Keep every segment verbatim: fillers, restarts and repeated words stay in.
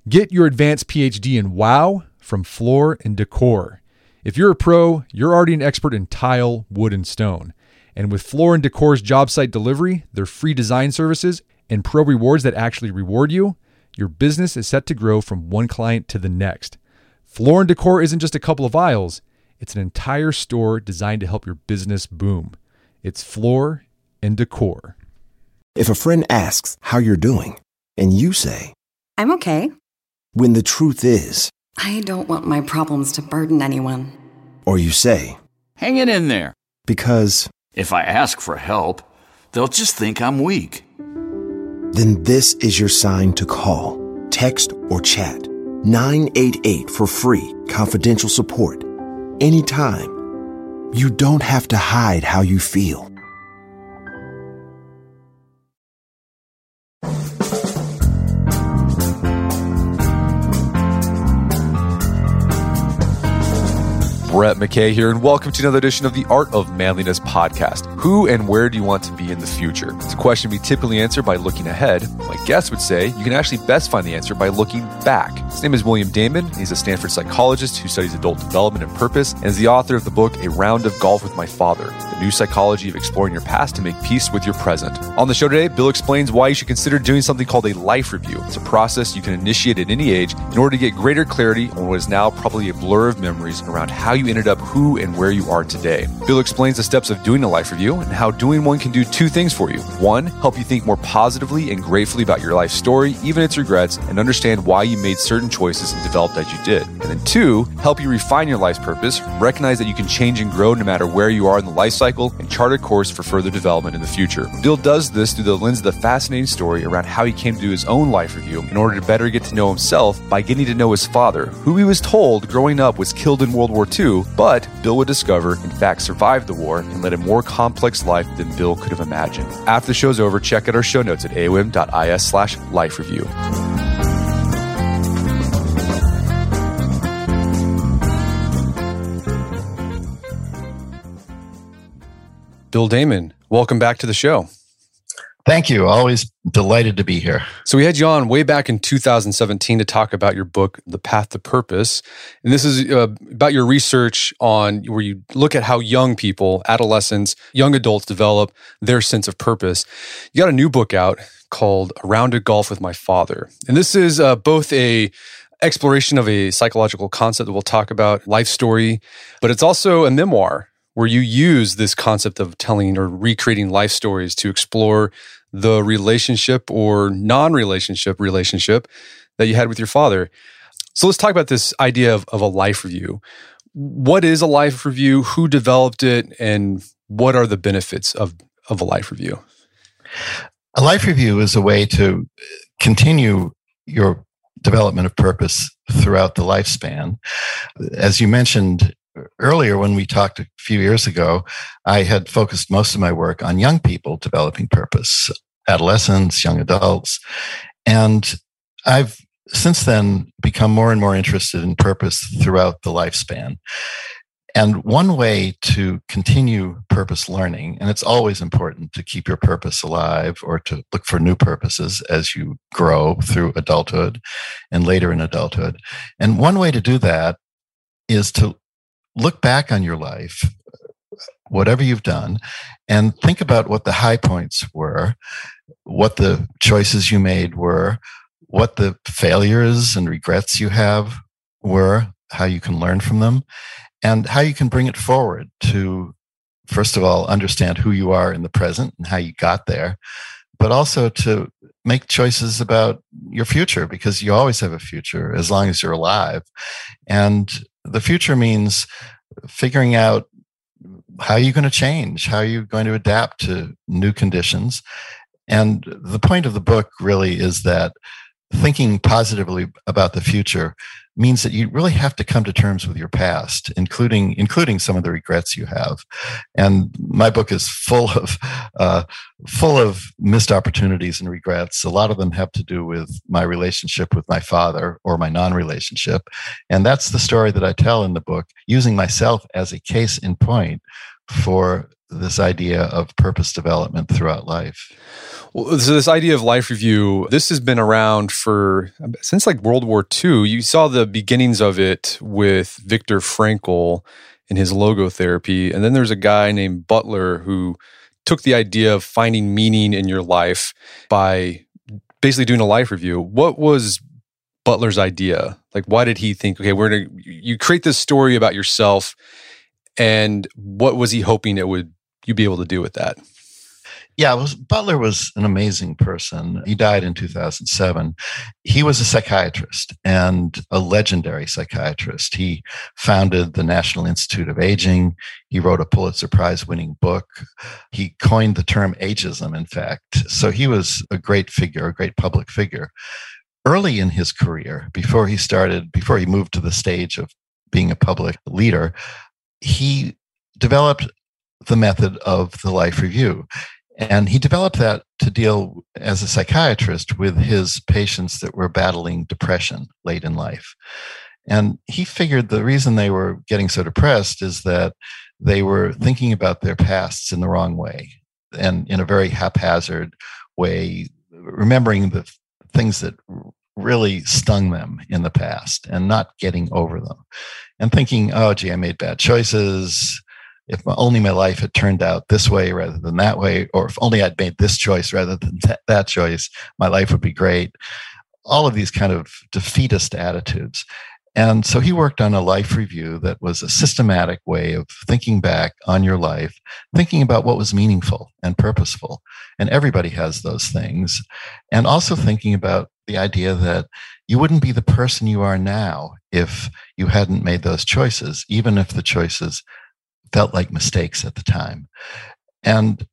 Get your advanced P H D in WOW from Floor and Decor. If you're a pro, you're already an expert in tile, wood, and stone. And with Floor and Decor's job site delivery, their free design services, and pro rewards that actually reward you, your business is set to grow from one client to the next. Floor and Decor isn't just a couple of aisles, it's an entire store designed to help your business boom. It's Floor and Decor. If a friend asks how you're doing, and you say, I'm okay. When the truth is, I don't want my problems to burden anyone. Or you say, hang it in there. Because if I ask for help, they'll just think I'm weak. Then this is your sign to call, text, or chat nine eight eight for free, confidential support. Anytime. You don't have to hide how you feel. Brett McKay here, and welcome to another edition of the Art of Manliness podcast. Who and where do you want to be in the future? It's a question we typically answer by looking ahead. My guest would say you can actually best find the answer by looking back. His name is William Damon. He's a Stanford psychologist who studies adult development and purpose, and is the author of the book A Round of Golf with My Father, the new psychology of exploring your past to make peace with your present. On the show today, Bill explains why you should consider doing something called a life review. It's a process you can initiate at any age in order to get greater clarity on what is now probably a blur of memories around how you ended up who and where you are today. Bill explains the steps of doing a life review and how doing one can do two things for you. One, help you think more positively and gratefully about your life story, even its regrets, and understand why you made certain choices and developed as you did. And then two, help you refine your life's purpose, recognize that you can change and grow no matter where you are in the life cycle, and chart a course for further development in the future. Bill does this through the lens of the fascinating story around how he came to do his own life review in order to better get to know himself by getting to know his father, who he was told growing up was killed in World War Two, but Bill would discover, in fact, survived the war and led a more complex life than Bill could have imagined. After the show's over, check out our show notes at aom.is slash life review. Bill Damon, welcome back to the show. Thank you. Always delighted to be here. So we had you on way back in two thousand seventeen to talk about your book, The Path to Purpose. And this is uh, about your research on where you look at how young people, adolescents, young adults develop their sense of purpose. You got a new book out called A Round of Golf with My Father. And this is uh, both a exploration of a psychological concept that we'll talk about, life story, but it's also a memoir where you use this concept of telling or recreating life stories to explore the relationship or non-relationship relationship that you had with your father. So let's talk about this idea of, of a life review. What is a life review? Who developed it? And what are the benefits of, of a life review? A life review is a way to continue your development of purpose throughout the lifespan. As you mentioned earlier, when we talked a few years ago, I had focused most of my work on young people developing purpose, adolescents, young adults. And I've since then become more and more interested in purpose throughout the lifespan. And one way to continue purpose learning, and it's always important to keep your purpose alive or to look for new purposes as you grow through adulthood and later in adulthood. And one way to do that is to look back on your life, whatever you've done, and think about what the high points were, what the choices you made were, what the failures and regrets you have were, how you can learn from them, and how you can bring it forward to, first of all, understand who you are in the present and how you got there, but also to make choices about your future, because you always have a future as long as you're alive. And the future means figuring out how you're going to change, how you're going to adapt to new conditions. And the point of the book really is that thinking positively about the future means that you really have to come to terms with your past, including including some of the regrets you have. And my book is full of uh, full of missed opportunities and regrets. A lot of them have to do with my relationship with my father or my non-relationship. And that's the story that I tell in the book, using myself as a case in point for this idea of purpose development throughout life? Well, so this idea of life review, this has been around for since like World War Two. You saw the beginnings of it with Viktor Frankl and his logotherapy. And then there's a guy named Butler who took the idea of finding meaning in your life by basically doing a life review. What was Butler's idea? Like, why did he think, okay, we're gonna, you create this story about yourself, and what was he hoping it would, you'd be able to do with that? Yeah, it was, Butler was an amazing person. He died in two thousand seven. He was a psychiatrist and a legendary psychiatrist. He founded the National Institute of Aging. He wrote a Pulitzer Prize-winning book. He coined the term ageism, in fact. So he was a great figure, a great public figure. Early in his career, before he started, before he moved to the stage of being a public leader, he developed the method of the life review. And he developed that to deal as a psychiatrist with his patients that were battling depression late in life. And he figured the reason they were getting so depressed is that they were thinking about their pasts in the wrong way and in a very haphazard way, remembering the things that really stung them in the past and not getting over them and thinking, oh, gee, I made bad choices. If only my life had turned out this way rather than that way, or if only I'd made this choice rather than th- that choice, my life would be great. All of these kind of defeatist attitudes. And so he worked on a life review that was a systematic way of thinking back on your life, thinking about what was meaningful and purposeful. And everybody has those things. And also thinking about the idea that you wouldn't be the person you are now if you hadn't made those choices, even if the choices felt like mistakes at the time. And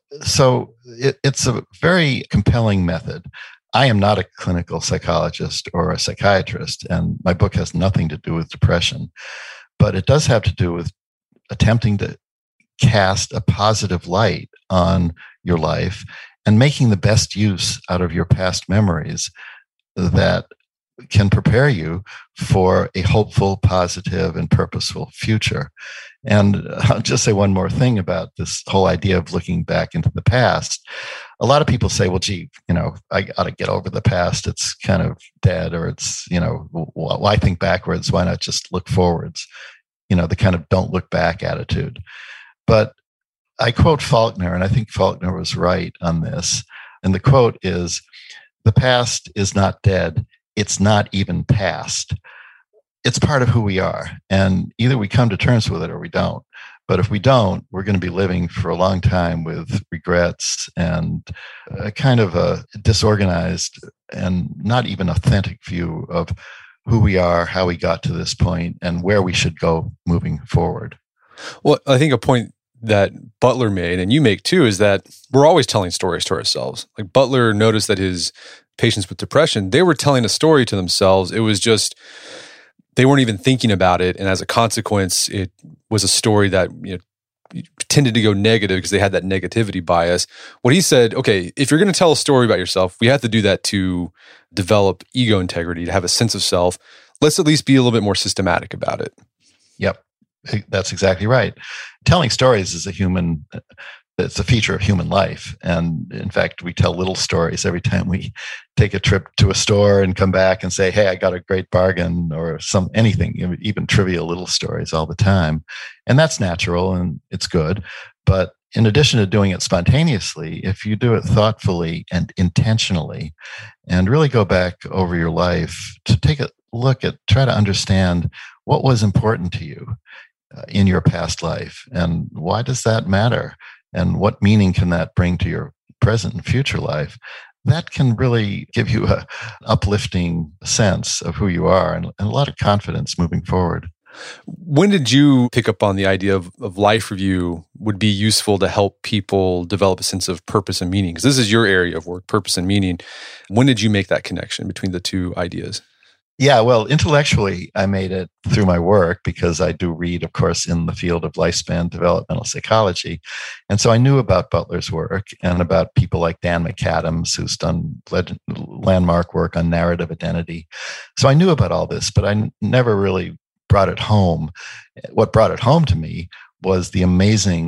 so it, it's a very compelling method. I am not a clinical psychologist or a psychiatrist, and my book has nothing to do with depression, but it does have to do with attempting to cast a positive light on your life and making the best use out of your past memories that can prepare you for a hopeful, positive, and purposeful future. And I'll just say one more thing about this whole idea of looking back into the past. A lot of people say, well, gee, you know, I got to get over the past. It's kind of dead, or it's, you know, why think backwards? Why not just look forwards? You know, the kind of don't look back attitude. But I quote Faulkner, and I think Faulkner was right on this. And the quote is, the past is not dead. It's not even past. It's part of who we are. And either we come to terms with it or we don't. But if we don't, we're going to be living for a long time with regrets and a kind of a disorganized and not even authentic view of who we are, how we got to this point, and where we should go moving forward. Well, I think a point that Butler made, and you make too, is that we're always telling stories to ourselves. Like Butler noticed that his patients with depression, they were telling a story to themselves. It was just, they weren't even thinking about it. And as a consequence, it was a story that, you know, tended to go negative because they had that negativity bias. What he said, okay, if you're going to tell a story about yourself, we have to do that to develop ego integrity, to have a sense of self. Let's at least be a little bit more systematic about it. Yep. That's exactly right. Telling stories is a human, it's a feature of human life. And in fact, we tell little stories every time we take a trip to a store and come back and say, hey, I got a great bargain, or some anything, even trivial little stories all the time. And that's natural and it's good. But in addition to doing it spontaneously, if you do it thoughtfully and intentionally and really go back over your life to take a look at, try to understand what was important to you in your past life, and why does that matter, and what meaning can that bring to your present and future life, that can really give you a uplifting sense of who you are and, and a lot of confidence moving forward. When did you pick up on the idea of, of life review would be useful to help people develop a sense of purpose and meaning? Because this is your area of work, purpose and meaning. When did you make that connection between the two ideas? Yeah, well, intellectually, I made it through my work because I do read, of course, in the field of lifespan developmental psychology. And so I knew about Butler's work and about people like Dan McAdams, who's done legend, landmark work on narrative identity. So I knew about all this, but I n- never really brought it home. What brought it home to me was the amazing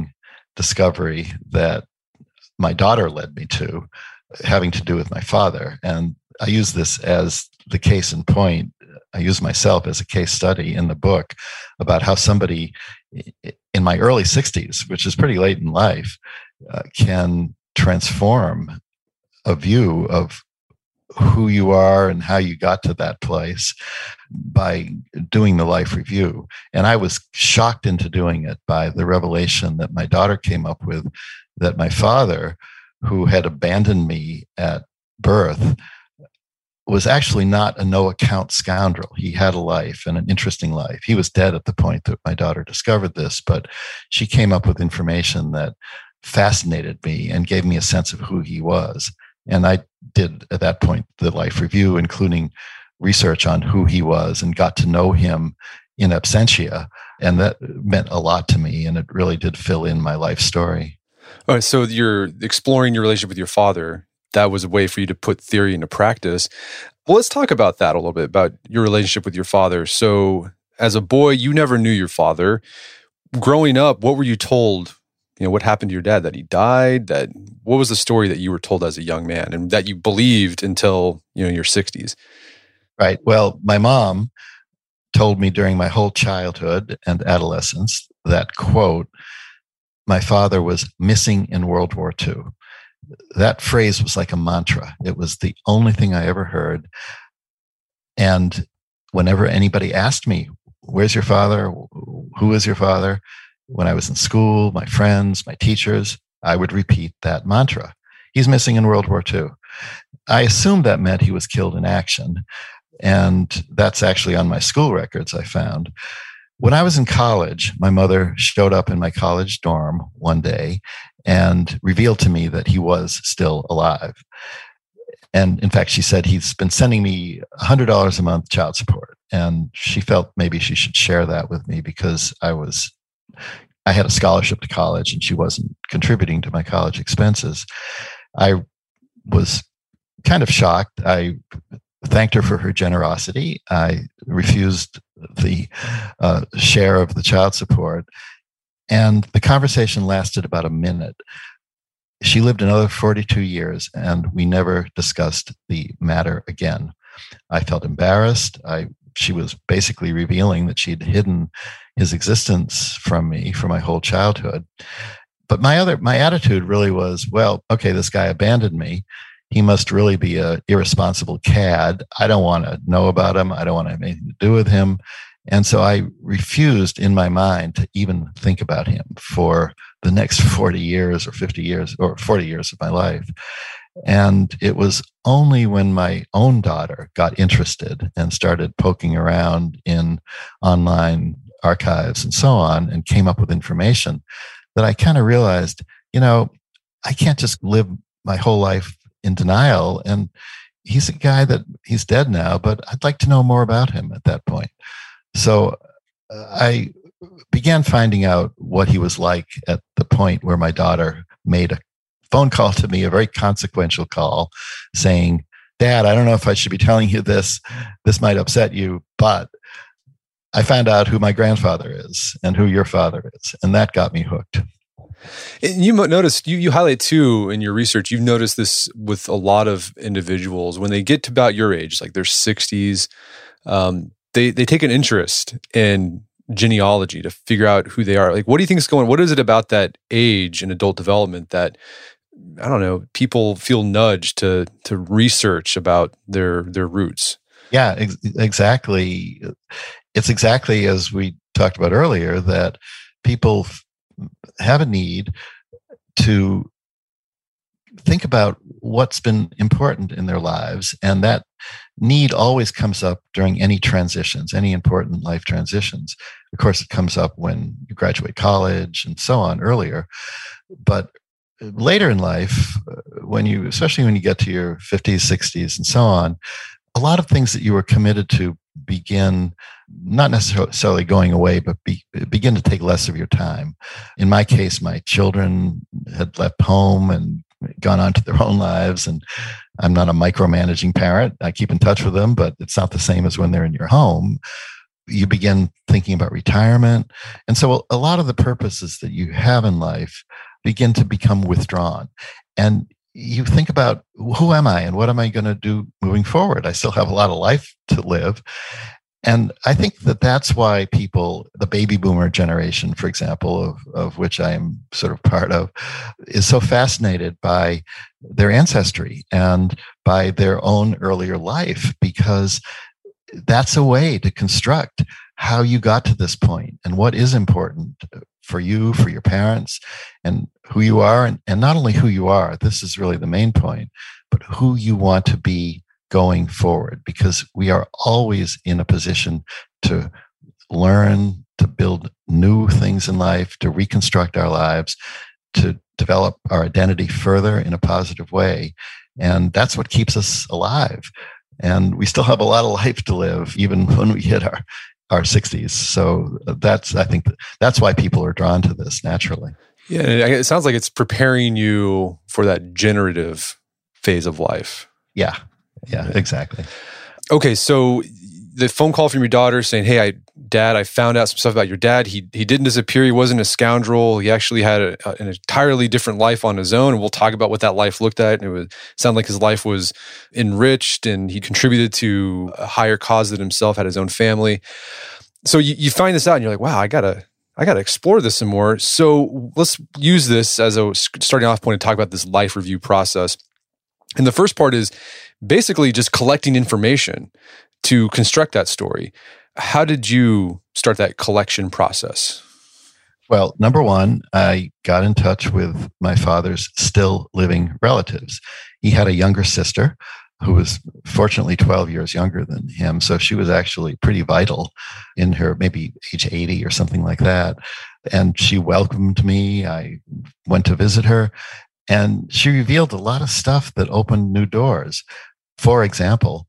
discovery that my daughter led me to, having to do with my father. And I use this as the case in point. I use myself as a case study in the book about how somebody in my early sixties, which is pretty late in life, uh, can transform a view of who you are and how you got to that place by doing the life review. And I was shocked into doing it by the revelation that my daughter came up with, that my father, who had abandoned me at birth, was actually not a no-account scoundrel. He had a life, and an interesting life. He was dead at the point that my daughter discovered this, but she came up with information that fascinated me and gave me a sense of who he was. And I did, at that point, the life review, including research on who he was, and got to know him in absentia. And that meant a lot to me, and it really did fill in my life story. All right, so you're exploring your relationship with your father. That was a way for you to put theory into practice. Well, let's talk about that a little bit, about your relationship with your father. So as a boy, you never knew your father. Growing up, what were you told? You know, what happened to your dad? That he died? That what was the story that you were told as a young man and that you believed until, you know, your sixties? Right. Well, my mom told me during my whole childhood and adolescence that, quote, my father was missing in World War Two. That phrase was like a mantra. It was the only thing I ever heard. And whenever anybody asked me, where's your father? Who is your father? When I was in school, my friends, my teachers, I would repeat that mantra. He's missing in World War Two. I assumed that meant he was killed in action. And that's actually on my school records, I found. When I was in college, my mother showed up in my college dorm one day and revealed to me that he was still alive. And in fact, she said he's been sending me one hundred dollars a month child support. And she felt maybe she should share that with me because I was, I had a scholarship to college and she wasn't contributing to my college expenses. I was kind of shocked. I thanked her for her generosity. I refused the uh, share of the child support. And the conversation lasted about a minute. She lived another forty-two years, and we never discussed the matter again. I felt embarrassed. I, she was basically revealing that she'd hidden his existence from me for my whole childhood. But my other, my attitude really was, well, okay, this guy abandoned me. He must really be a irresponsible cad. I don't want to know about him. I don't want to have anything to do with him. And so I refused in my mind to even think about him for the next forty years or fifty years or forty years of my life. And it was only when my own daughter got interested and started poking around in online archives and so on and came up with information that I kind of realized, you know, I can't just live my whole life in denial. And he's a guy that he's dead now, but I'd like to know more about him at that point. So uh, I began finding out what he was like at the point where my daughter made a phone call to me, a very consequential call, saying, Dad, I don't know if I should be telling you this. This might upset you, but I found out who my grandfather is and who your father is. And that got me hooked. And you noticed, you, you highlight too in your research, you've noticed this with a lot of individuals. When they get to about your age, like their sixties, um, they, they take an interest in genealogy to figure out who they are. Like, what do you think is going on? What is it about that age in adult development that, I don't know, people feel nudged to to research about their their roots? Yeah, ex- exactly. It's exactly as we talked about earlier, that people f- have a need to think about what's been important in their lives. And that need always comes up during any transitions, any important life transitions. Of course, it comes up when you graduate college and so on earlier. But later in life, when you, especially when you get to your fifties, sixties, and so on, a lot of things that you were committed to begin not necessarily going away, but be, begin to take less of your time. In my case, my children had left home and gone on to their own lives, and I'm not a micromanaging parent. I keep in touch with them, but it's not the same as when they're in your home. you begin thinking about retirement. And so a lot of the purposes that you have in life begin to become withdrawn. And you think about, who am I and what am I going to do moving forward? I still have a lot of life to live. And I think that that's why people, the baby boomer generation, for example, of, of which I am sort of part of, is so fascinated by their ancestry and by their own earlier life, because that's a way to construct how you got to this point and what is important for you, for your parents, and who you are. And, and not only who you are, this is really the main point, but who you want to be going forward, because we are always in a position to learn, to build new things in life, to reconstruct our lives, to develop our identity further in a positive way. And that's what keeps us alive. And we still have a lot of life to live, even when we hit our, our sixties. So that's, I think, that's why people are drawn to this naturally. Yeah, it sounds like it's preparing you for that generative phase of life. Yeah. Yeah, exactly. Okay, so the phone call from your daughter saying, "Hey, I, Dad, I found out some stuff about your dad. He he didn't disappear. He wasn't a scoundrel. He actually had a, a, an entirely different life on his own. And we'll talk about what that life looked at. And it would sound like his life was enriched, and he contributed to a higher cause than himself. Had his own family. So you, you find this out, and you're like, wow, I gotta I gotta explore this some more. So let's use this as a starting off point to talk about this life review process. And the first part is basically just collecting information to construct that story. How did you start that collection process? Well, number one, I got in touch with my father's still living relatives. He had a younger sister who was fortunately twelve years younger than him. So she was actually pretty vital in her maybe age eighty or something like that. And she welcomed me. I went to visit her. And she revealed a lot of stuff that opened new doors. For example,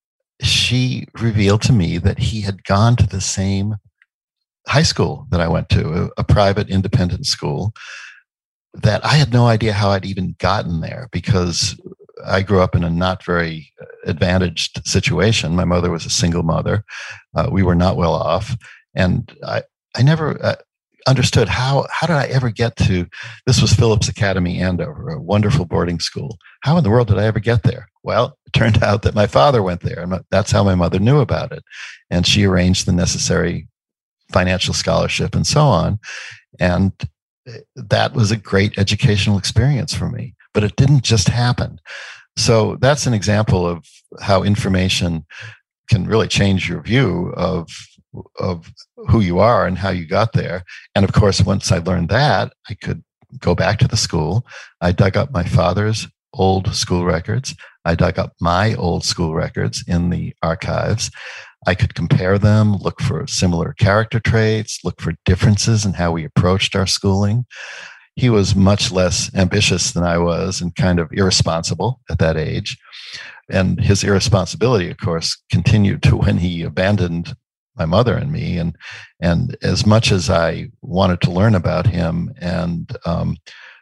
she revealed to me that he had gone to the same high school that I went to, a, a private independent school, that I had no idea how I'd even gotten there, because I grew up in a not very advantaged situation. My mother was a single mother. Uh, we were not well off. And I, I never... Uh, understood how how did I ever get to, this was Phillips Academy, Andover, a wonderful boarding school. How in the world did I ever get there? Well, it turned out that my father went there, and that's how my mother knew about it. And she arranged the necessary financial scholarship and so on. And that was a great educational experience for me. But it didn't just happen. So that's an example of how information can really change your view of of who you are and how you got there. And of course, once I learned that, I could go back to the school. I dug up my father's old school records. I dug up my old school records in the archives. I could compare them, look for similar character traits, look for differences in how we approached our schooling. He was much less ambitious than I was and kind of irresponsible at that age. And his irresponsibility, of course, continued to when he abandoned my mother and me. And, and as much as I wanted to learn about him and, um,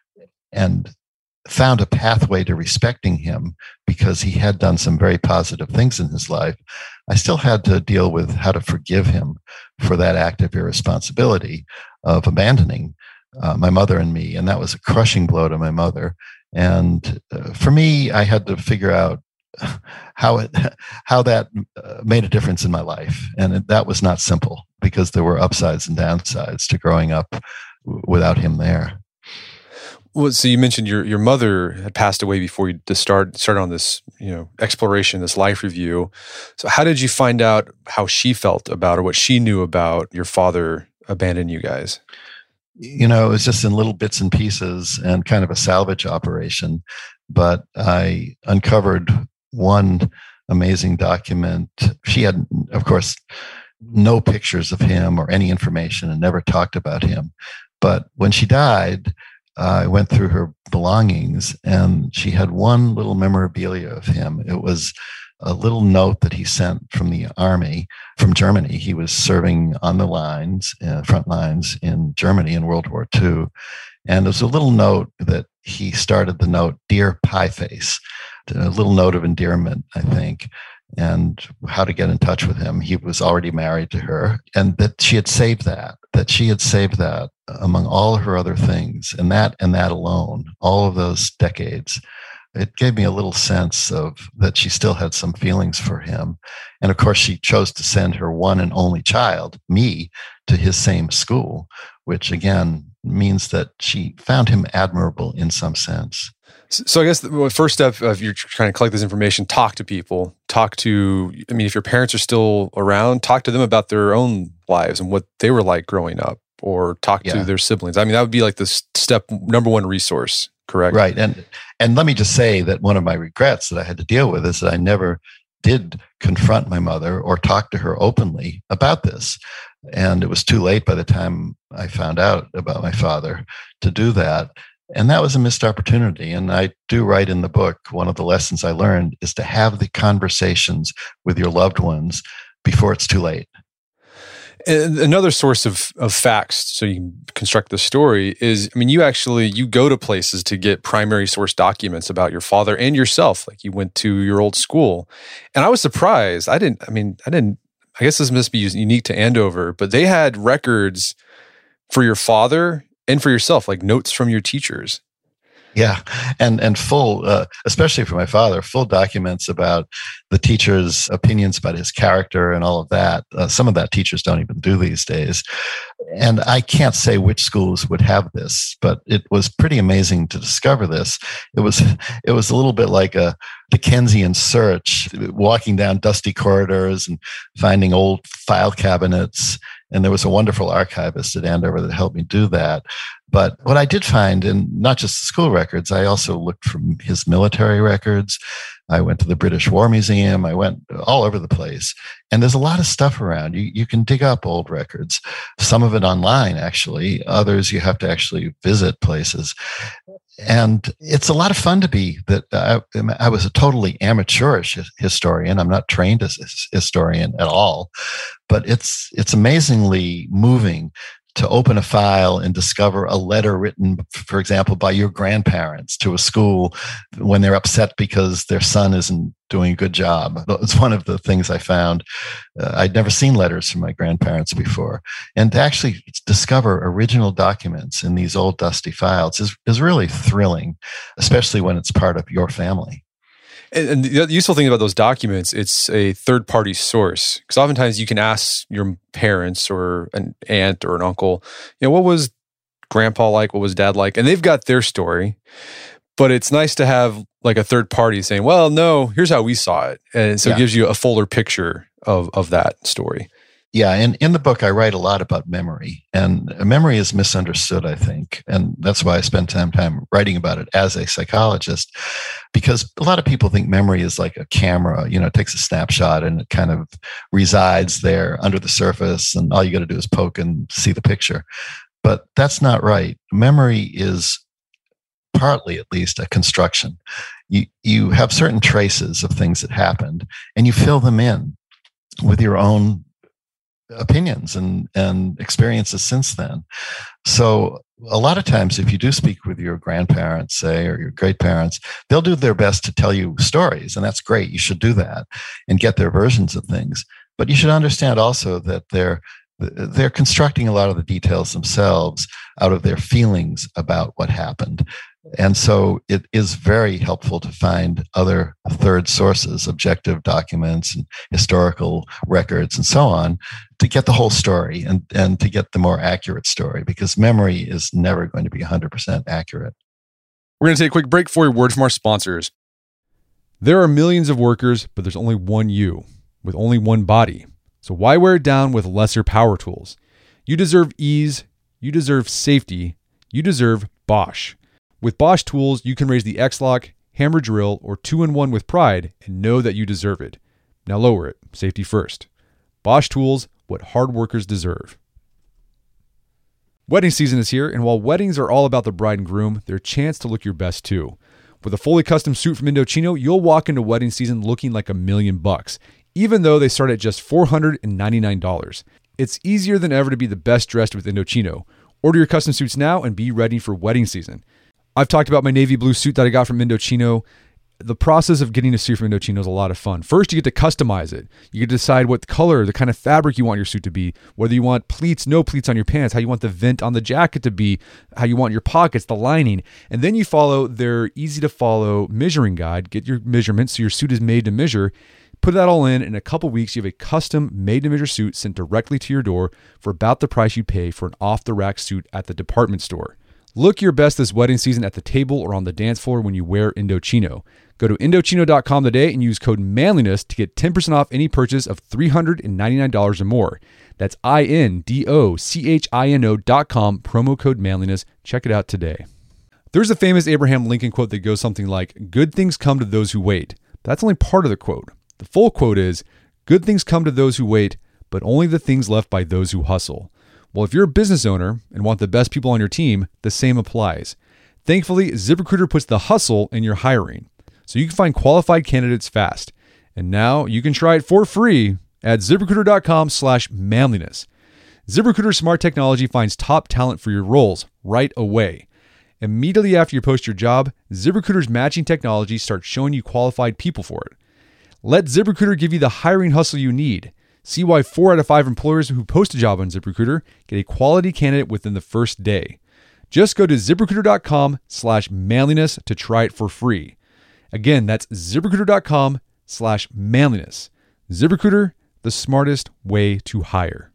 and found a pathway to respecting him because he had done some very positive things in his life, I still had to deal with how to forgive him for that act of irresponsibility of abandoning uh, my mother and me. And that was a crushing blow to my mother. And uh, for me, I had to figure out how it, how that uh, made a difference in my life. And it, that was not simple, because there were upsides and downsides to growing up w- without him there. Well, so you mentioned your your mother had passed away before you start started on this, you know, exploration, this life review. So how did you find out how she felt about, or what she knew about your father abandoning you guys? You know, it was just in little bits and pieces and kind of a salvage operation. But I uncovered one amazing document. She had, of course, no pictures of him or any information and never talked about him. But when she died, uh, I went through her belongings, and she had one little memorabilia of him. It was a little note that he sent from the army, from Germany. He was serving on the lines, uh, front lines in Germany in World War Two. And it was a little note that he started the note, "Dear Pie Face," a little note of endearment, I think. and how to get in touch with him. He was already married to her, and that she had saved that, that she had saved that among all her other things, and that and that alone, all of those decades. It gave me a little sense of that she still had some feelings for him. And of course, she chose to send her one and only child, me, to his same school, which again means that she found him admirable in some sense. So I guess the first step, if you're trying to collect this information, talk to people. Talk to, I mean, if your parents are still around, talk to them about their own lives and what they were like growing up, or talk yeah. to their siblings. I mean, that would be like the step number one resource, correct? Right. And and let me just say that one of my regrets that I had to deal with is that I never did confront my mother or talk to her openly about this. And it was too late by the time I found out about my father to do that. And that was a missed opportunity. And I do write in the book, one of the lessons I learned is to have the conversations with your loved ones before it's too late. And another source of, of facts, so you can construct the story, is, I mean, you actually, you go to places to get primary source documents about your father and yourself. Like you went to your old school. And I was surprised. I didn't, I mean, I didn't, I guess this must be unique to Andover, but they had records for your father and for yourself, like notes from your teachers. Yeah, and and full, uh, especially for my father, full documents about the teachers' opinions about his character and all of that. Uh, some of that teachers don't even do these days. And I can't say which schools would have this, but it was pretty amazing to discover this. It was it was a little bit like a Dickensian search, walking down dusty corridors and finding old file cabinets. And there was a wonderful archivist at Andover that helped me do that. But what I did find, and not just the school records, I also looked from his military records. I went to the British War Museum. I went all over the place. And there's a lot of stuff around. You, you can dig up old records, some of it online, actually. Others, you have to actually visit places. And it's a lot of fun to be that. I, I was a totally amateurish historian. I'm not trained as a historian at all, but it's it's amazingly moving to open a file and discover a letter written, for example, by your grandparents to a school when they're upset because their son isn't doing a good job. It's one of the things I found. Uh, I'd never seen letters from my grandparents before. And to actually discover original documents in these old dusty files is, is really thrilling, especially when it's part of your family. And the useful thing about those documents, it's a third-party source. Because oftentimes you can ask your parents or an aunt or an uncle, you know, what was grandpa like? What was dad like? And they've got their story. But it's nice to have like a third party saying, well, no, here's how we saw it. And so yeah. It gives you a fuller picture of, of that story. Yeah, and in the book, I write a lot about memory. And memory is misunderstood, I think. And that's why I spend some time writing about it as a psychologist, because a lot of people think memory is like a camera. You know, it takes a snapshot and it kind of resides there under the surface, and all you got to do is poke and see the picture. But that's not right. Memory is partly, at least, a construction. You, you have certain traces of things that happened, and you fill them in with your own opinions and, and experiences since then. So a lot of times, if you do speak with your grandparents, say, or your great parents, they'll do their best to tell you stories, and that's great. You should do that and get their versions of things. But you should understand also that they're they're constructing a lot of the details themselves out of their feelings about what happened. And so it is very helpful to find other third sources, objective documents and historical records and so on, to get the whole story and, and to get the more accurate story, because memory is never going to be one hundred percent accurate. We're going to take a quick break for a word from our sponsors. There are millions of workers, but there's only one you, with only one body. So why wear it down with lesser power tools? You deserve ease. You deserve safety. You deserve Bosch. With Bosch tools, you can raise the X-Lock, hammer drill, or two-in-one with pride and know that you deserve it. Now lower it. Safety first. Bosch tools, what hard workers deserve. Wedding season is here, and while weddings are all about the bride and groom, they're a chance to look your best too. With a fully custom suit from Indochino, you'll walk into wedding season looking like a million bucks, even though they start at just four hundred ninety-nine dollars. It's easier than ever to be the best dressed with Indochino. Order your custom suits now and be ready for wedding season. I've talked about my navy blue suit that I got from Indochino. the process of getting a suit from Indochino is a lot of fun. First, you get to customize it. You get to decide what color, the kind of fabric you want your suit to be, whether you want pleats, no pleats on your pants, how you want the vent on the jacket to be, how you want your pockets, the lining. And then you follow their easy to follow measuring guide, get your measurements so your suit is made to measure. Put that all in. In a couple weeks, you have a custom made-to-measure suit sent directly to your door for about the price you'd pay for an off-the-rack suit at the department store. Look your best this wedding season at the table or on the dance floor when you wear Indochino. Go to Indochino dot com today and use code manliness to get ten percent off any purchase of three hundred ninety-nine dollars or more. That's I N D O C H I N O dot com, promo code manliness. Check it out today. There's a famous Abraham Lincoln quote that goes something like, "Good things come to those who wait." But that's only part of the quote. The full quote is, "Good things come to those who wait, but only the things left by those who hustle." Well, if you're a business owner and want the best people on your team, the same applies. Thankfully, ZipRecruiter puts the hustle in your hiring, so you can find qualified candidates fast. And now you can try it for free at ZipRecruiter dot com slash manliness. ZipRecruiter smart technology finds top talent for your roles right away. Immediately after you post your job, ZipRecruiter's matching technology starts showing you qualified people for it. Let ZipRecruiter give you the hiring hustle you need. See why four out of five employers who post a job on ZipRecruiter get a quality candidate within the first day. Just go to ZipRecruiter dot com slash manliness to try it for free. Again, that's ZipRecruiter dot com slash manliness. ZipRecruiter, the smartest way to hire.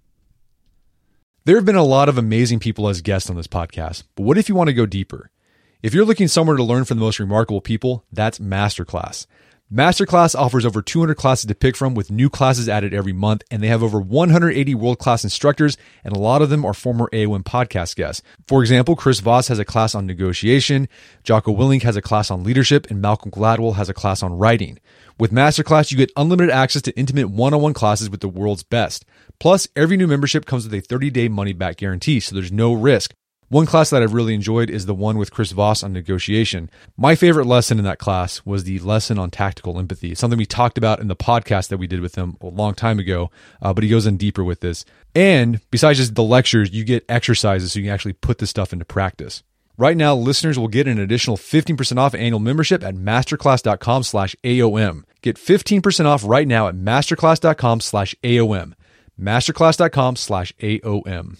There have been a lot of amazing people as guests on this podcast, but what if you want to go deeper? If you're looking somewhere to learn from the most remarkable people, that's Masterclass. Masterclass offers over two hundred classes to pick from with new classes added every month, and they have over one hundred eighty world-class instructors, and a lot of them are former A O M podcast guests. For example, Chris Voss has a class on negotiation, Jocko Willink has a class on leadership, and Malcolm Gladwell has a class on writing. With Masterclass, you get unlimited access to intimate one-on-one classes with the world's best. Plus, every new membership comes with a thirty-day money-back guarantee, so there's no risk. One class that I've really enjoyed is the one with Chris Voss on negotiation. My favorite lesson in that class was the lesson on tactical empathy. It's something we talked about in the podcast that we did with him a long time ago, uh, but he goes in deeper with this. And besides just the lectures, you get exercises so you can actually put this stuff into practice. Right now, listeners will get an additional fifteen percent off annual membership at masterclass dot com slash A O M. Get fifteen percent off right now at masterclass dot com slash A O M. masterclass dot com slash A O M.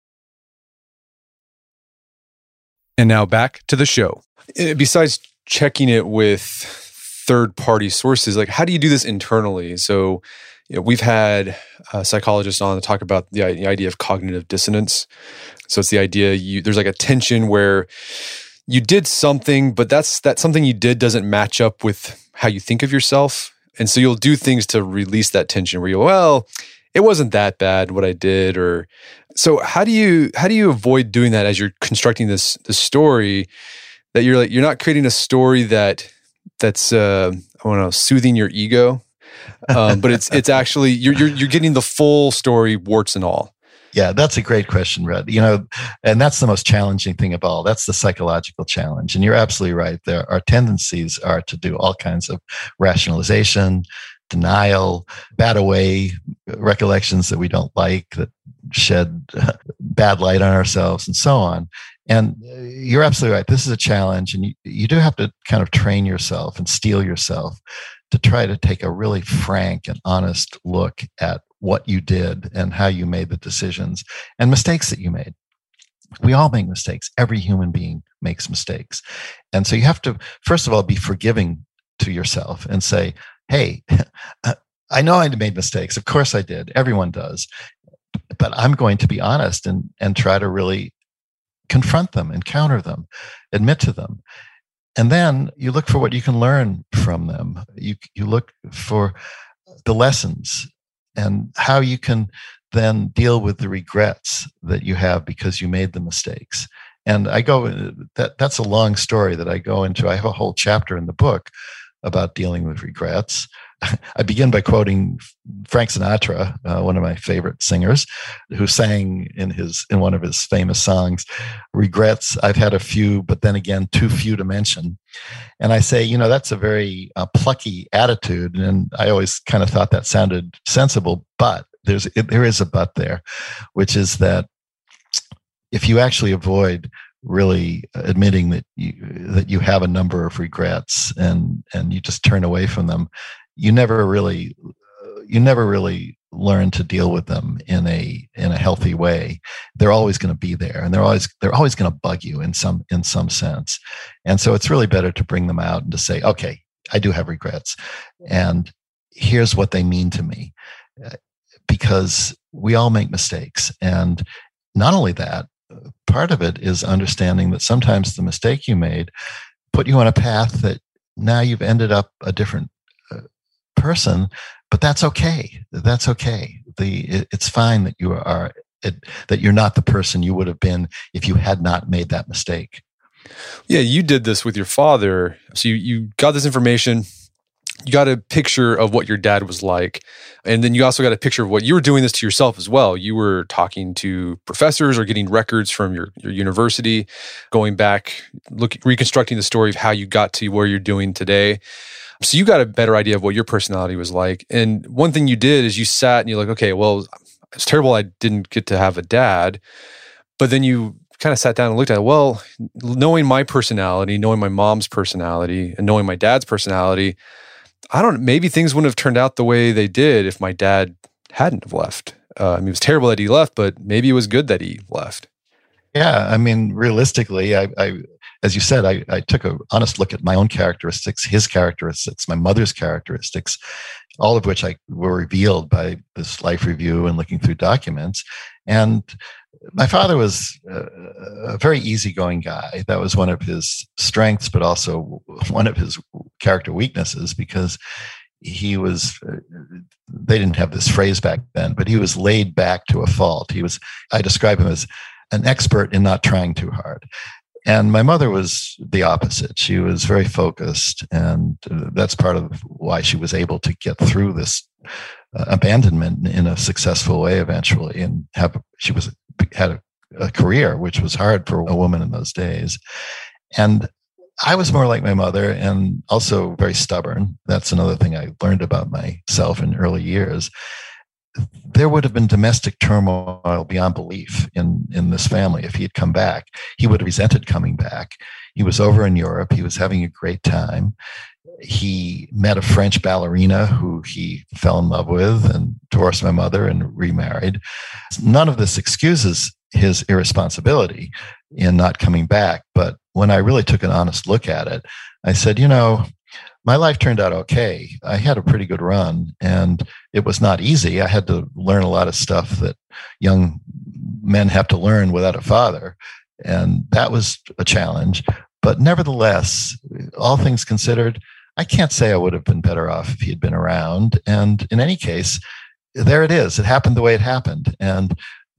And now back to the show. Besides checking it with third-party sources, like how do you do this internally? So, you know, we've had a psychologist on to talk about the, the idea of cognitive dissonance. So it's the idea you there's like a tension where you did something, but that's that something you did doesn't match up with how you think of yourself, and so you'll do things to release that tension. Where you go, well, it wasn't that bad what I did, or so how do you how do you avoid doing that as you're constructing this this story, that you're like you're not creating a story that that's uh, I don't know, soothing your ego, um, but it's it's actually you're you're you're getting the full story, warts and all. Yeah, that's a great question, Red. You know, and that's the most challenging thing of all. That's the psychological challenge. And you're absolutely right. There, our tendencies are to do all kinds of rationalization, denial, bat away recollections that we don't like, that shed bad light on ourselves, and so on. And you're absolutely right. This is a challenge, and you, you do have to kind of train yourself and steel yourself to try to take a really frank and honest look at what you did and how you made the decisions and mistakes that you made. We all make mistakes. Every human being makes mistakes. And so you have to, first of all, be forgiving to yourself and say, hey, I know I made mistakes. Of course I did. Everyone does. But I'm going to be honest and, and try to really confront them, encounter them, admit to them. And then you look for what you can learn from them. You, you look for the lessons and how you can then deal with the regrets that you have because you made the mistakes. And I go, that that's a long story that I go into. I have a whole chapter in the book about dealing with regrets. I begin by quoting Frank Sinatra, uh, one of my favorite singers, who sang in his in one of his famous songs, "Regrets, I've had a few, but then again, too few to mention." And I say, you know, that's a very uh, plucky attitude, and I always kind of thought that sounded sensible. But there's it, there is a but there, which is that if you actually avoid really admitting that you that you have a number of regrets and and you just turn away from them, you never really you never really learn to deal with them in a in a healthy way. They're always going to be there, and they're always they're always going to bug you in some in some sense. And so it's really better to bring them out and to say, okay, I do have regrets, and here's what they mean to me, because we all make mistakes. And not only that, part of it is understanding that sometimes the mistake you made put you on a path that now you've ended up a different uh, person, but that's okay. That's okay. The it, it's fine that you are it, that you're not the person you would have been if you had not made that mistake. Yeah, you did this with your father. So you, you got this information. You got a picture of what your dad was like. And then you also got a picture of what you were doing this to yourself as well. You were talking to professors or getting records from your, your university, going back, look, reconstructing the story of how you got to where you're doing today. So you got a better idea of what your personality was like. And one thing you did is you sat and you're like, okay, well, it's terrible I didn't get to have a dad. But then you kind of sat down and looked at it. Well, knowing my personality, knowing my mom's personality, and knowing my dad's personality, I don't, maybe things wouldn't have turned out the way they did if my dad hadn't have left. Uh, I mean, it was terrible that he left, but maybe it was good that he left. Yeah. I mean, realistically, I, I as you said, I, I took an honest look at my own characteristics, his characteristics, my mother's characteristics, all of which I were revealed by this life review and looking through documents. And my father was a, a very easygoing guy. That was one of his strengths, but also one of his character weaknesses, because he was, they didn't have this phrase back then, but he was laid back to a fault. He was, I describe him as an expert in not trying too hard. And my mother was the opposite. She was very focused, and that's part of why she was able to get through this uh, abandonment in a successful way eventually, and have she was had a, a career, which was hard for a woman in those days. And I was more like my mother, and also very stubborn. That's another thing I learned about myself in early years. There would have been domestic turmoil beyond belief in, in this family if he had come back. He would have resented coming back. He was over in Europe. He was having a great time. He met a French ballerina who he fell in love with and divorced my mother and remarried. None of this excuses his irresponsibility in not coming back. But when I really took an honest look at it, I said, you know, my life turned out okay. I had a pretty good run, and it was not easy. I had to learn a lot of stuff that young men have to learn without a father, and that was a challenge. But nevertheless, all things considered, I can't say I would have been better off if he had been around. And in any case, there it is. It happened the way it happened, and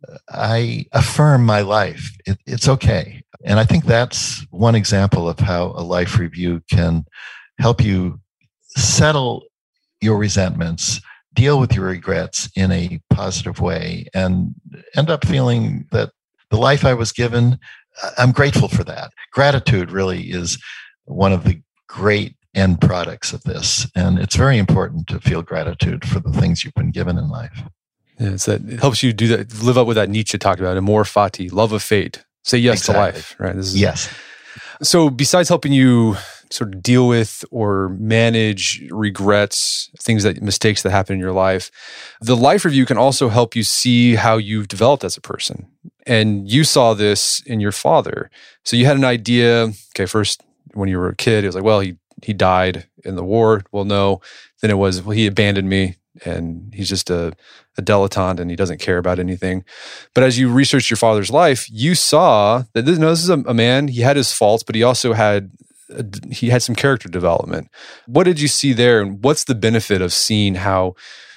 I affirm my life. It, it's okay. And I think that's one example of how a life review can help you settle your resentments, deal with your regrets in a positive way, and end up feeling that the life I was given, I'm grateful for that. Gratitude really is one of the great end products of this. And it's very important to feel gratitude for the things you've been given in life. Yeah, it's that, it helps you do that, live up with that Nietzsche talked about, amor fati, love of fate. Say yes exactly. to life, right? This is, yes. So besides helping you sort of deal with or manage regrets, things that mistakes that happen in your life, the life review can also help you see how you've developed as a person. And you saw this in your father. So you had an idea, okay, first when you were a kid, it was like, well, he he died in the war. Well, no. Then it was, well, he abandoned me and he's just a, a dilettante and he doesn't care about anything. But as you researched your father's life, you saw that this, no, this is a, a man, he had his faults, but he also had he had some character development. What did you see there, and what's the benefit of seeing how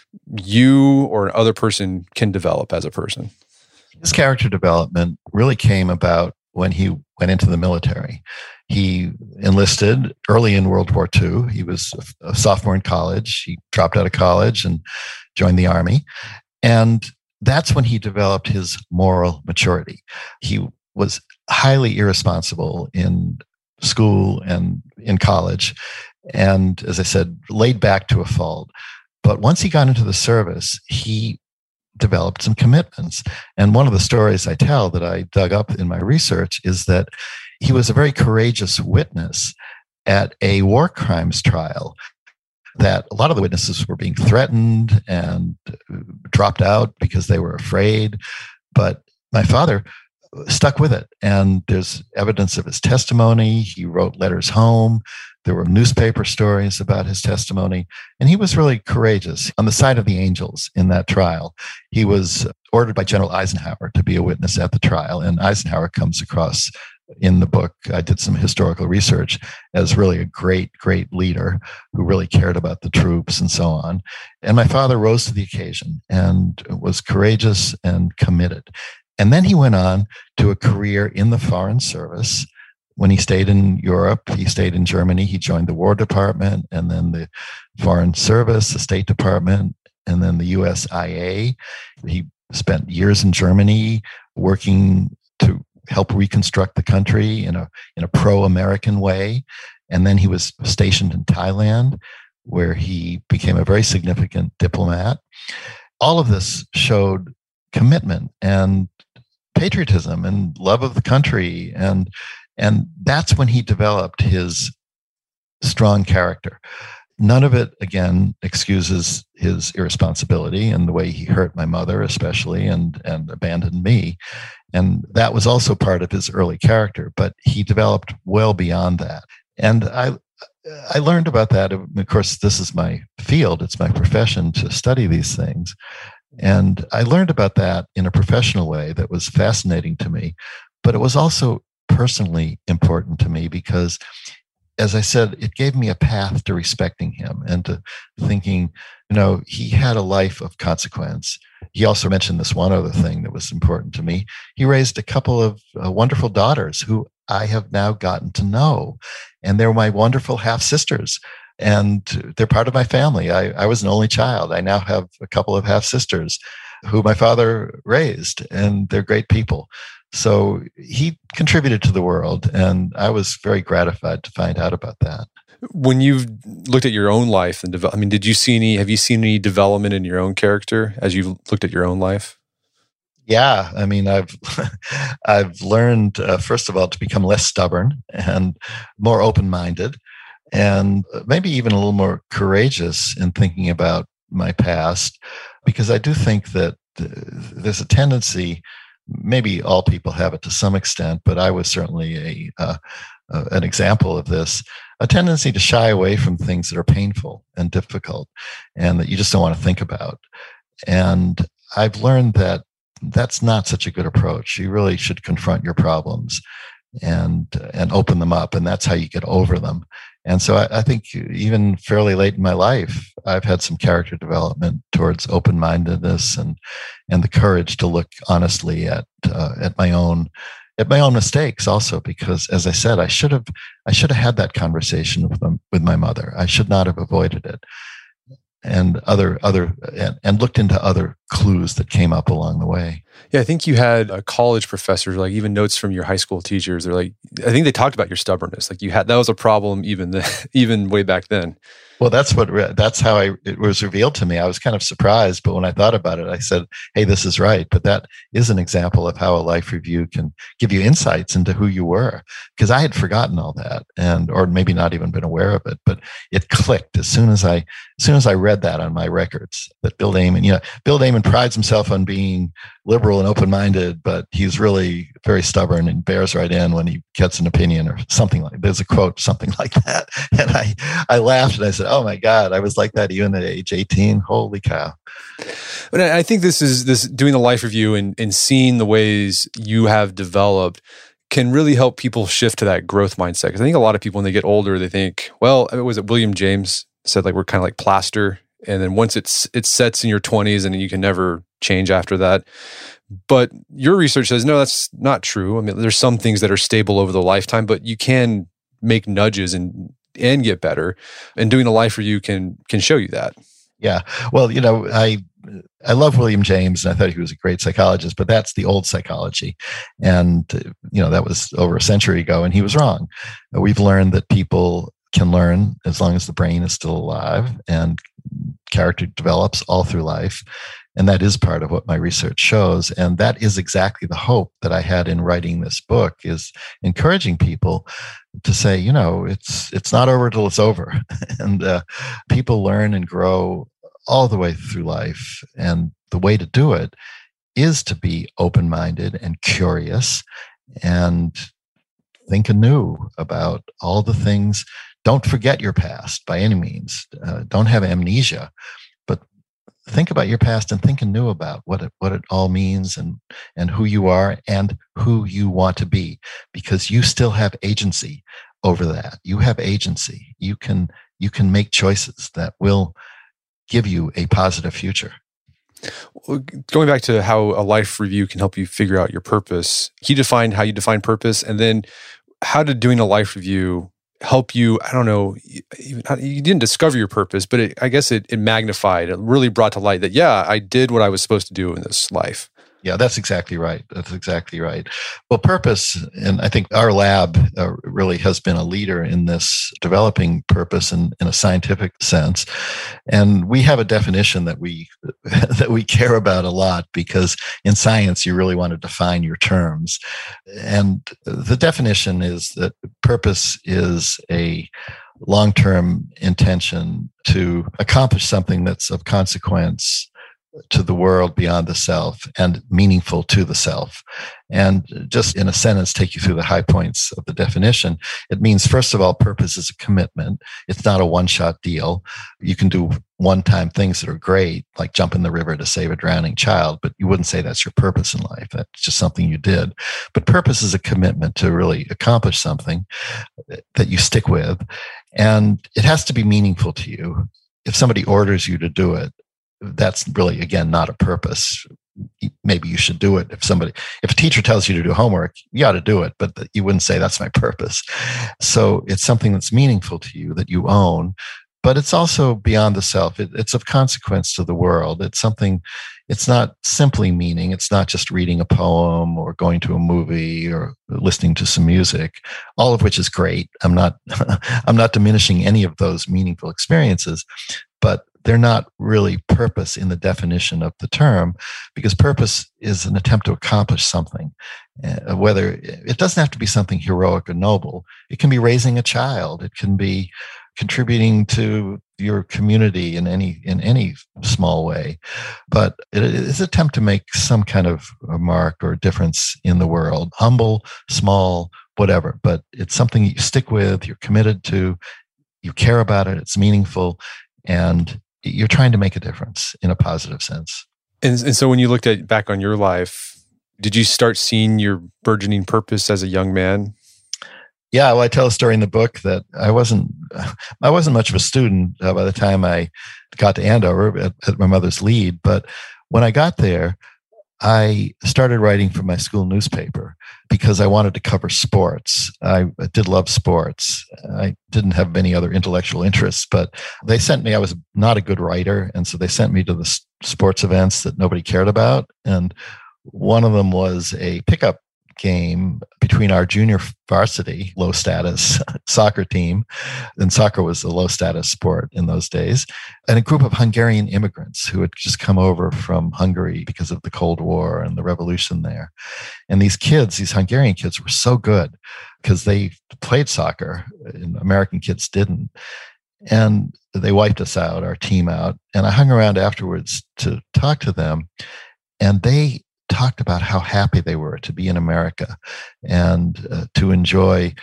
you or an other person can develop as a person? His character development really came about when he went into the military. He enlisted early in World War Two. He was a sophomore in college. He dropped out of college and joined the Army. And that's when he developed his moral maturity. He was highly irresponsible in school and in college, and as I said, laid back to a fault. But once he got into the service, he developed some commitments. And one of the stories I tell that I dug up in my research is that he was a very courageous witness at a war crimes trial, that a lot of the witnesses were being threatened and dropped out because they were afraid. But my father stuck with it. And there's evidence of his testimony. He wrote letters home. There were newspaper stories about his testimony. And he was really courageous on the side of the angels in that trial. He was ordered by General Eisenhower to be a witness at the trial. And Eisenhower comes across in the book, I did some historical research, as really a great, great leader who really cared about the troops and so on. And my father rose to the occasion and was courageous and committed. And then he went on to a career in the Foreign Service. When he stayed in Europe, he stayed in Germany. He joined the War Department and then the Foreign Service, the State Department, and then the U S I A. He spent years in Germany working to help reconstruct the country in a in a pro-American way. And then he was stationed in Thailand, where he became a very significant diplomat. All of this showed commitment and patriotism and love of the country. And, and that's when he developed his strong character. None of it, again, excuses his irresponsibility and the way he hurt my mother, especially, and, and abandoned me. And that was also part of his early character, but he developed well beyond that. And I, I learned about that. Of course, this is my field. It's my profession to study these things. And I learned about that in a professional way that was fascinating to me, but it was also personally important to me because, as I said, it gave me a path to respecting him and to thinking, you know, he had a life of consequence. He also mentioned this one other thing that was important to me. He raised a couple of uh, wonderful daughters who I have now gotten to know, and they're my wonderful half-sisters. And they're part of my family. I, I was an only child. I now have a couple of half-sisters who my father raised, and they're great people. So he contributed to the world, and I was very gratified to find out about that. When you've looked at your own life and develop, I mean, did you see any? Have you seen any development in your own character as you've looked at your own life? Yeah, I mean, I've I've learned uh, first of all to become less stubborn and more open-minded, and maybe even a little more courageous in thinking about my past, because I do think that uh, there's a tendency. Maybe all people have it to some extent, but I was certainly a uh, uh, an example of this, a tendency to shy away from things that are painful and difficult and that you just don't want to think about. And I've learned that that's not such a good approach. You really should confront your problems and and open them up, and that's how you get over them. And so I, I think even fairly late in my life, I've had some character development towards open-mindedness and and the courage to look honestly at uh, at my own at my own mistakes. Also, because as I said, I should have I should have had that conversation with them, with my mother. I should not have avoided it, and other other and, and looked into other clues that came up along the way. Yeah, I think you had a college professor, like even notes from your high school teachers. They're like, I think they talked about your stubbornness. Like you had, that was a problem even then, even way back then. Well, that's what that's how I it was revealed to me. I was kind of surprised, but when I thought about it, I said, "Hey, this is right." But that is an example of how a life review can give you insights into who you were, because I had forgotten all that, and or maybe not even been aware of it. But it clicked as soon as I as soon as I read that on my records. That Bill Damon, you know, Bill Damon prides himself on being liberal and open-minded, but he's really very stubborn and bears right in when he gets an opinion or something like. There's a quote, something like that, and I I laughed and I said, "Oh my God, I was like that even at age eighteen. Holy cow!" But I think this is this doing the life review and, and seeing the ways you have developed can really help people shift to that growth mindset. Because I think a lot of people, when they get older, they think, well, I mean, was it William James said, like, we're kind of like plaster, and then once it's it sets in your twenties, and you can never change after that. But your research says, no, that's not true. I mean, there's some things that are stable over the lifetime, but you can make nudges and and get better. And doing a life review can can show you that. Yeah. Well, you know, I I love William James, and I thought he was a great psychologist, but that's the old psychology. And, you know, that was over a century ago, and he was wrong. We've learned that people can learn as long as the brain is still alive, and character develops all through life. And that is part of what my research shows. And that is exactly the hope that I had in writing this book, is encouraging people to say, you know, it's it's not over till it's over. and uh, people learn and grow all the way through life. And the way to do it is to be open-minded and curious and think anew about all the things. Don't forget your past by any means. Uh, don't have amnesia, but think about your past and think anew about what it, what it all means and, and who you are and who you want to be, because you still have agency over that. You have agency. You can, you can make choices that will give you a positive future. Going back to how a life review can help you figure out your purpose, he defined how you define purpose, and then how did doing a life review help you, I don't know, you, you didn't discover your purpose, but it, I guess it, it magnified, it really brought to light that, yeah, I did what I was supposed to do in this life. Yeah, that's exactly right. That's exactly right. Well, purpose, and I think our lab uh, really has been a leader in this developing purpose in, in a scientific sense. And we have a definition that we that we care about a lot, because in science, you really want to define your terms. And the definition is that purpose is a long-term intention to accomplish something that's of consequence to the world beyond the self and meaningful to the self. And just in a sentence, take you through the high points of the definition. It means, first of all, purpose is a commitment. It's not a one-shot deal. You can do one-time things that are great, like jump in the river to save a drowning child, but you wouldn't say that's your purpose in life. That's just something you did. But purpose is a commitment to really accomplish something that you stick with. And it has to be meaningful to you. If somebody orders you to do it, that's really, again, not a purpose. Maybe you should do it. If somebody, if a teacher tells you to do homework, you ought to do it, but you wouldn't say that's my purpose. So it's something that's meaningful to you, that you own, but it's also beyond the self. It, it's of consequence to the world. It's something, it's not simply meaning. It's not just reading a poem or going to a movie or listening to some music, all of which is great. I'm not, I'm not diminishing any of those meaningful experiences, but they're not really purpose in the definition of the term, because purpose is an attempt to accomplish something. Uh, whether it doesn't have to be something heroic or noble. It can be raising a child. It can be contributing to your community in any in any small way. But it is an attempt to make some kind of a mark or difference in the world. Humble, small, whatever. But it's something you stick with, you're committed to, you care about it, it's meaningful, and you're trying to make a difference in a positive sense. And, and so when you looked at back on your life, did you start seeing your burgeoning purpose as a young man? Yeah, well, I tell a story in the book that I wasn't, I wasn't much of a student uh, by the time I got to Andover at, at my mother's lead. But when I got there, I started writing for my school newspaper because I wanted to cover sports. I did love sports. I didn't have many other intellectual interests, but they sent me, I was not a good writer. And so they sent me to the sports events that nobody cared about. And one of them was a pickup game between our junior varsity, low status soccer team, and soccer was a low status sport in those days, and a group of Hungarian immigrants who had just come over from Hungary because of the Cold War and the revolution there. And these kids, these Hungarian kids, were so good because they played soccer and American kids didn't. And they wiped us out, our team out. And I hung around afterwards to talk to them, and they talked about how happy they were to be in America and uh, to enjoy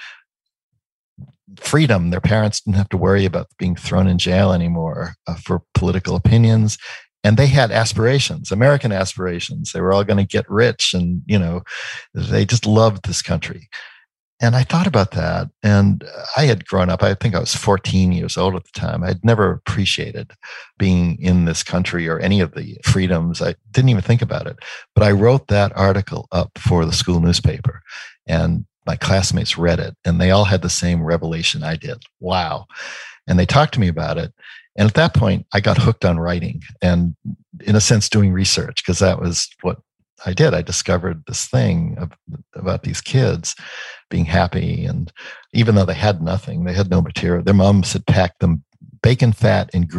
freedom. Their parents didn't have to worry about being thrown in jail anymore uh, for political opinions. And they had aspirations, American aspirations. They were all going to get rich, and, you know, they just loved this country. And I thought about that, and I had grown up, I think I was fourteen years old at the time. I'd never appreciated being in this country or any of the freedoms. I didn't even think about it. But I wrote that article up for the school newspaper, and my classmates read it, and they all had the same revelation I did. Wow. And they talked to me about it. And at that point, I got hooked on writing and, in a sense, doing research, because that was what I did. I discovered this thing of, about these kids being happy. And even though they had nothing, they had no material, their moms had packed them bacon fat and green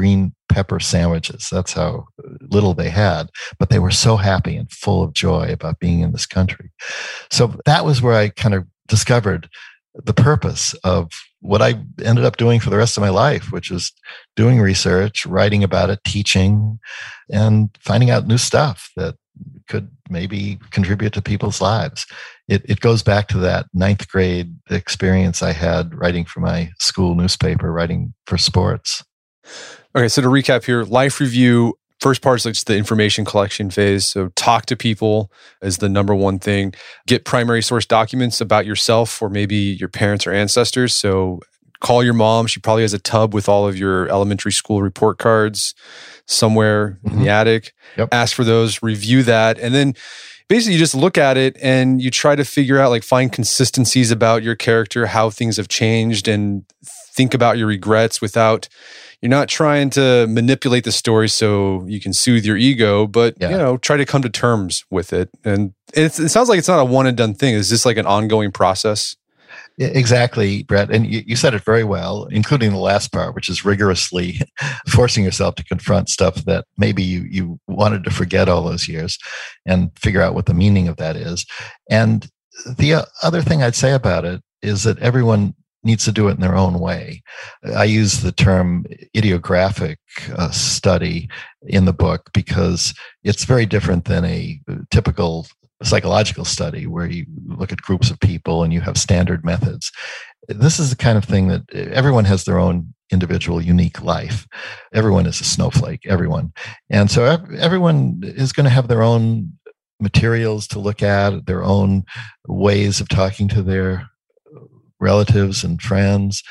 pepper sandwiches. That's how little they had, but they were so happy and full of joy about being in this country. So that was where I kind of discovered the purpose of what I ended up doing for the rest of my life, which is doing research, writing about it, teaching, and finding out new stuff that could maybe contribute to people's lives. It, it goes back to that ninth grade experience I had writing for my school newspaper, writing for sports. Okay, so to recap here, life review, first part is like just the information collection phase. So talk to people is the number one thing. Get primary source documents about yourself or maybe your parents or ancestors. So call your mom. She probably has a tub with all of your elementary school report cards somewhere mm-hmm. in the attic. Yep. Ask for those, review that, and then basically you just look at it and you try to figure out, like, find consistencies about your character, how things have changed, and think about your regrets without... You're not trying to manipulate the story so you can soothe your ego, but yeah. you know, try to come to terms with it. And it's, it sounds like it's not a one and done thing. Is this like an ongoing process? Exactly, Brett. And you, you said it very well, including the last part, which is rigorously forcing yourself to confront stuff that maybe you, you wanted to forget all those years and figure out what the meaning of that is. And the other thing I'd say about it is that everyone needs to do it in their own way. I use the term ideographic uh, study in the book because it's very different than a typical psychological study where you look at groups of people and you have standard methods. This is the kind of thing that everyone has their own individual, unique life. Everyone is a snowflake, everyone. And so everyone is going to have their own materials to look at, their own ways of talking to their relatives and friends,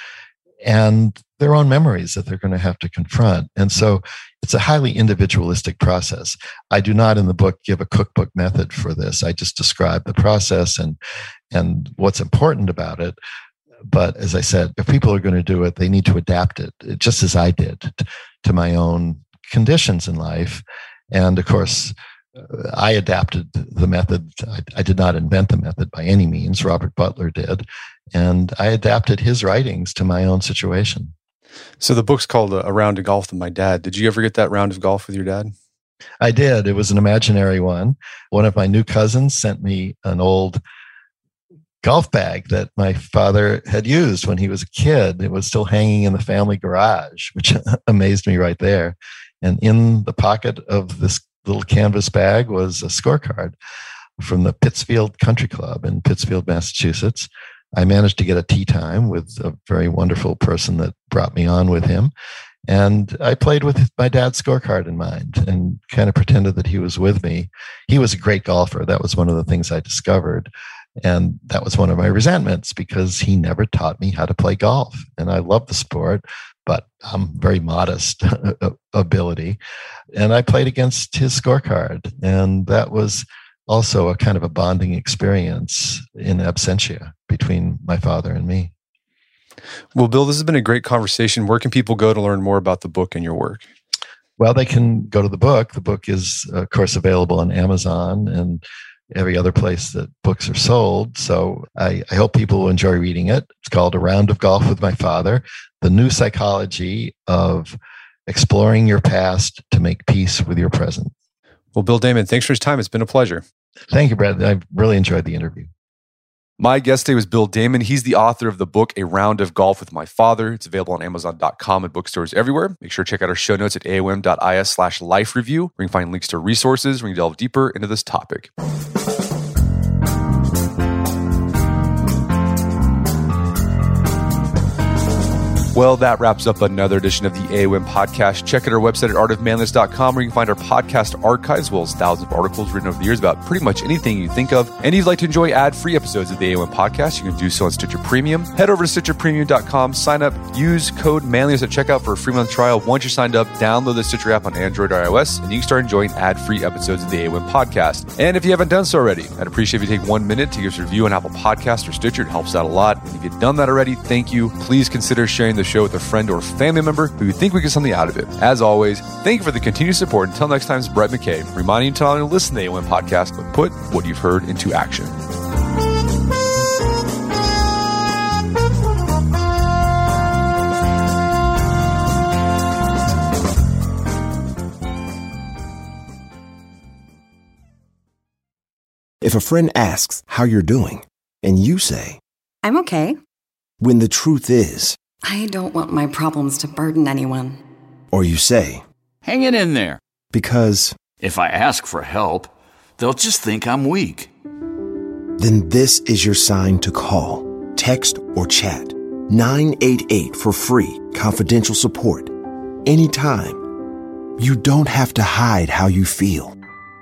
and their own memories that they're going to have to confront. And so it's a highly individualistic process. I do not in the book give a cookbook method for this. I just describe the process and and what's important about it. But as I said, if people are going to do it, they need to adapt it, just as I did, to my own conditions in life. And of course, I adapted the method. I, I did not invent the method by any means. Robert Butler did. And I adapted his writings to my own situation. So the book's called A Round of Golf with My Dad. Did you ever get that round of golf with your dad? I did. It was an imaginary one. One of my new cousins sent me an old golf bag that my father had used when he was a kid. It was still hanging in the family garage, which amazed me right there. And in the pocket of this little canvas bag was a scorecard from the Pittsfield Country Club in Pittsfield, Massachusetts. I managed to get a tee time with a very wonderful person that brought me on with him. And I played with my dad's scorecard in mind and kind of pretended that he was with me. He was a great golfer. That was one of the things I discovered. And that was one of my resentments because he never taught me how to play golf. And I love the sport, but I'm very modest ability. And I played against his scorecard. And that was also a kind of a bonding experience in absentia between my father and me. Well, Bill, this has been a great conversation. Where can people go to learn more about the book and your work? Well, they can go to the book. The book is, of course, available on Amazon and every other place that books are sold. So I, I hope people will enjoy reading it. It's called A Round of Golf with My Father, The New Psychology of Exploring Your Past to Make Peace with Your Present. Well, Bill Damon, thanks for his time. It's been a pleasure. Thank you, Brad. I really enjoyed the interview. My guest today was Bill Damon. He's the author of the book, A Round of Golf with My Father. It's available on amazon dot com and bookstores everywhere. Make sure to check out our show notes at aom dot is slash life review, where you can find links to resources where you can delve deeper into this topic. Well, that wraps up another edition of the A O M podcast. Check out our website at art of manliness dot com where you can find our podcast archives, as well as thousands of articles written over the years about pretty much anything you think of. And if you'd like to enjoy ad-free episodes of the A O M podcast, you can do so on Stitcher Premium. Head over to stitcher premium dot com, sign up, use code manliness at checkout for a free month trial. Once you're signed up, download the Stitcher app on Android or iOS, and you can start enjoying ad-free episodes of the A O M podcast. And if you haven't done so already, I'd appreciate if you take one minute to give us a review on Apple Podcasts or Stitcher. It helps out a lot. And if you've done that already, thank you. Please consider sharing the show with a friend or family member who you think we get something out of it. As always, thank you for the continued support. Until next time, it's Brett McKay, reminding you to not only listen to the A O M podcast, but put what you've heard into action. If a friend asks how you're doing, and you say, I'm okay. when the truth is, I don't want my problems to burden anyone. or you say, Hang it in there. because, If I ask for help, they'll just think I'm weak. then this is your sign to call, text, or chat nine eight eight for free, confidential support. Anytime. You don't have to hide how you feel.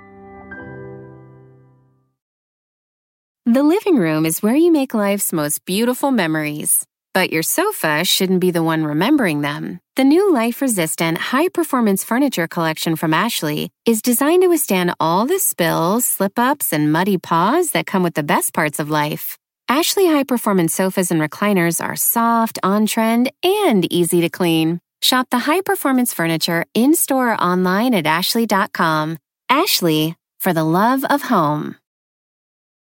The living room is where you make life's most beautiful memories. But your sofa shouldn't be the one remembering them. The new life-resistant, high-performance furniture collection from Ashley is designed to withstand all the spills, slip-ups, and muddy paws that come with the best parts of life. Ashley high-performance sofas and recliners are soft, on-trend, and easy to clean. Shop the high-performance furniture in-store or online at ashley dot com. Ashley, for the love of home.